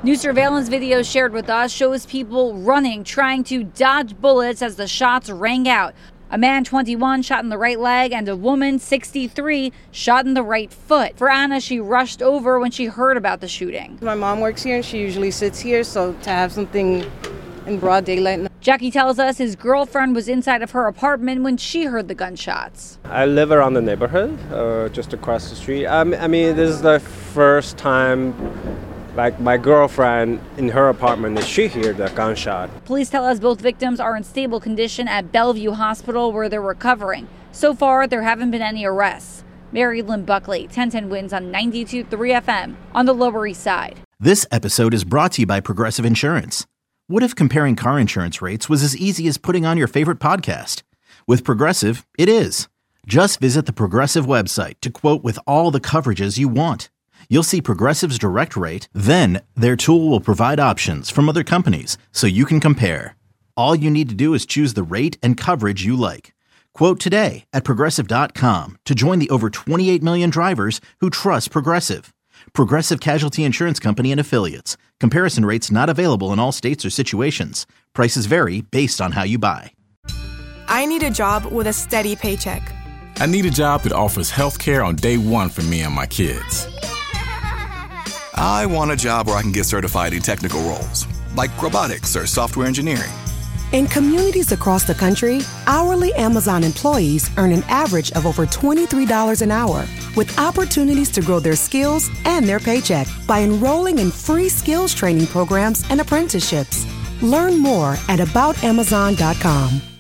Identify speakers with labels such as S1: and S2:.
S1: New surveillance video shared with us shows people running, trying to dodge bullets as the shots rang out. A man, 21, shot in the right leg, and a woman, 63, shot in the right foot. For Anna, she rushed over when she heard about the shooting.
S2: My mom works here, and she usually sits here, so to have something in broad daylight.
S1: Jackie tells us his girlfriend was inside of her apartment when she heard the gunshots.
S3: I live around the neighborhood, just across the street. I mean, this is the first time like my girlfriend in her apartment, she heard the gunshot.
S1: Police tell us both victims are in stable condition at Bellevue Hospital where they're recovering. So far, there haven't been any arrests. Mary Lynn Buckley, 1010 Wins on 92.3 FM on the Lower East Side.
S4: This episode is brought to you by Progressive Insurance. What if comparing car insurance rates was as easy as putting on your favorite podcast? With Progressive, it is. Just visit the Progressive website to quote with all the coverages you want. You'll see Progressive's direct rate, then their tool will provide options from other companies so you can compare. All you need to do is choose the rate and coverage you like. Quote today at Progressive.com to join the over 28 million drivers who trust Progressive. Progressive Casualty Insurance Company and Affiliates. Comparison rates not available in all states or situations. Prices vary based on how you buy.
S5: I need a job with a steady paycheck.
S6: I need a job that offers health care on day one for me and my kids.
S7: I want a job where I can get certified in technical roles, like robotics or software engineering.
S8: In communities across the country, hourly Amazon employees earn an average of over $23 an hour, with opportunities to grow their skills and their paycheck by enrolling in free skills training programs and apprenticeships. Learn more at aboutamazon.com.